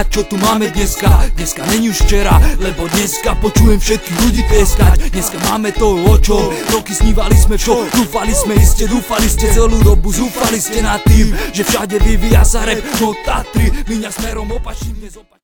povedať, čo tu máme dneska. Dneska není už včera, lebo dneska počujem všetkých ľudí tlieskať. Dneska máme to očo, roky snívali sme čo, dúfali sme iste, dúfali ste celú dobu, zúfali ste nad tým, že všade vyvíja sa rap. No Tatry míňa smerom opačným dnes